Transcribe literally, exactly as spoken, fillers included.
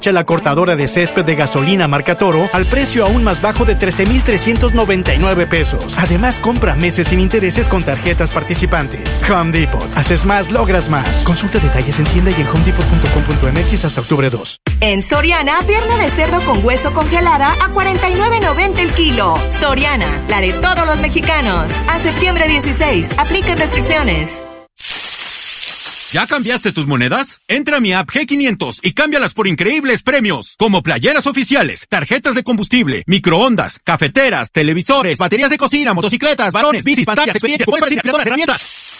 La cortadora de césped de gasolina marca Toro al precio aún más bajo de trece mil trescientos noventa y nueve pesos. Además, compra meses sin intereses con tarjetas participantes. Home Depot. Haces más, logras más. Consulta detalles en tienda y en home depot punto com punto m x hasta octubre dos. En Soriana, pierna de cerdo con hueso congelada a cuarenta y nueve noventa el kilo. Soriana, la de todos los mexicanos. A septiembre dieciséis, aplican restricciones. ¿Ya cambiaste tus monedas? Entra a mi app G quinientos y cámbialas por increíbles premios, como playeras oficiales, tarjetas de combustible, microondas, cafeteras, televisores, baterías de cocina, motocicletas, varones, bicis, pantallas, experiencias, herramientas.